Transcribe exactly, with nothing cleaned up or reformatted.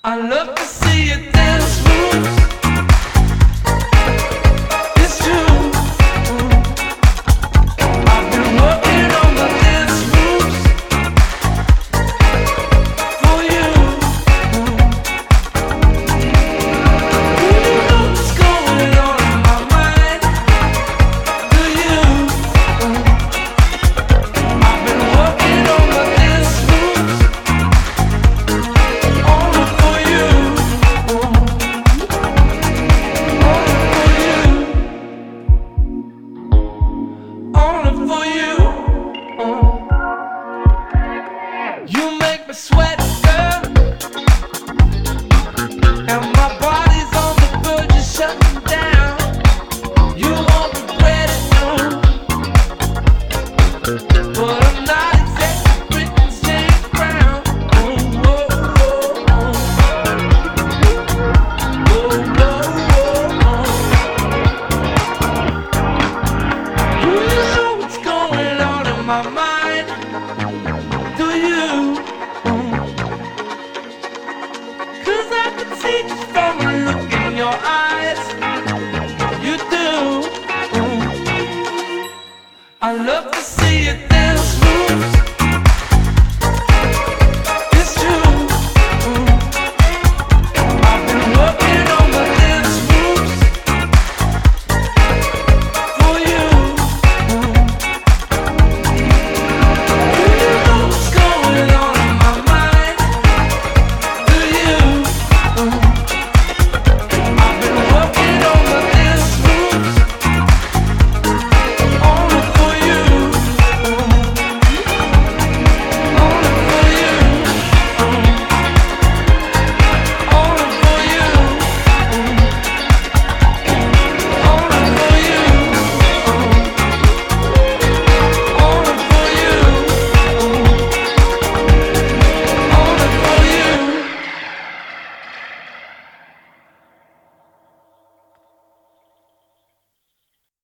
I love to see you dance moves. It's true. I've been working on the dance moves for you. Do you know what's going on in my mind? Do you? I've been working on the dance moves only for you. Only for you. You make me sweat, girl, and my body's on the verge of shutting down. You won't regret it, no, but I'm not exactly Britney James Brown. Oh, oh, oh, oh. Oh, oh, oh, oh. Do you know what's going on in my mind? Do you? Cause I can see just from a look in your eyes.